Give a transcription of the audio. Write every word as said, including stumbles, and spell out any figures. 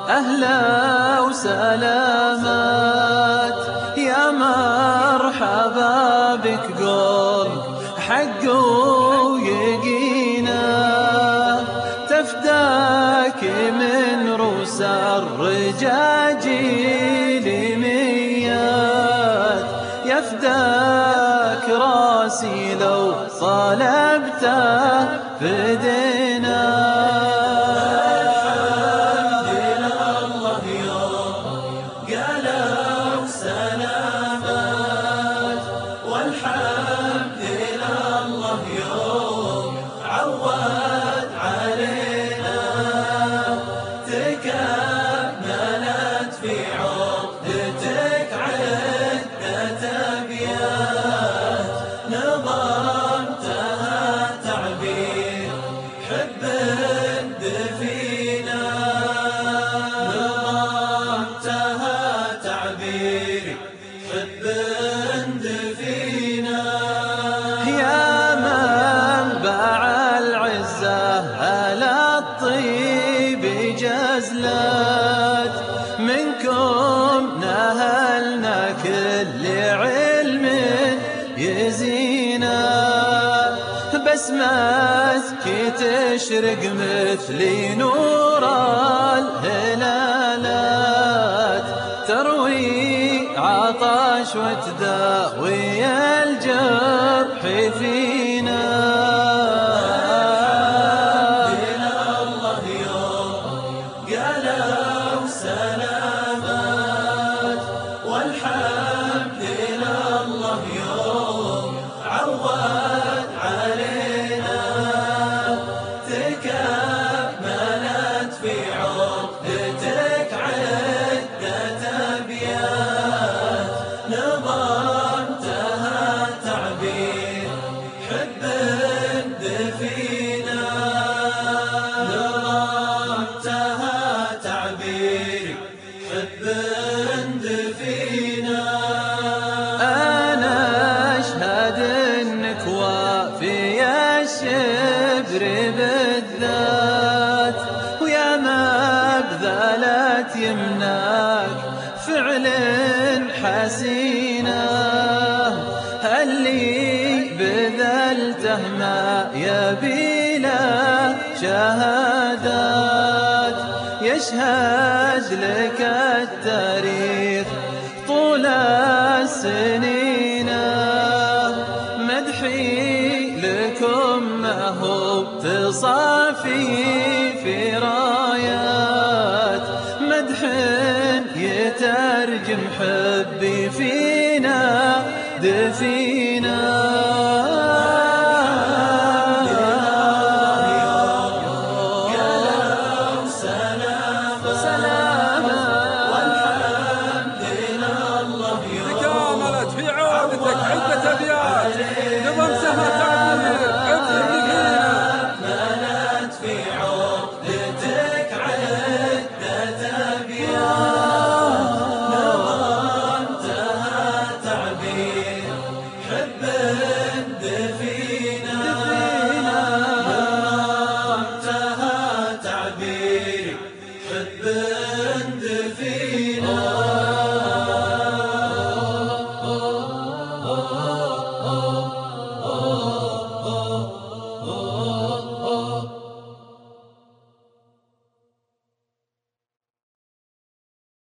أهلا وسلامات يا مرحبا بك قول حق ويقينا تفداك من روس الرجاجيل ميات يفداك راسي لو طلبته فدينا يا منبع العزة هلا الطيب جزلت منكم نهلنا كل علم يزينا بسمتك تشرق مثل نور الهلالات تروي عطش وتداوي الجرح فينا الله يوم قالوا سلامات والحمد لله يوم عوض علينا تكملت في عقدتك عدة أبيات نظمتها تعبير حب دفينا نظمتها تعبير حب دفينا أنا أشهد إنك وافي الشبر بالذات ويا مبذلت يمناك فعل حسينه اللي بذلته ما يبي له شهادات يشهد لك التاريخ طول السنين مدحي لكم ما هو تصافي في رايات مدح يترجم حبي فينا دفينا تكاملت في عودتك عدة أبيات نظمتها تعبير حب دفينا كملت في عقدتك عدة أبيات نظمتها تعبير حب دفينا نظمتها تعبير حب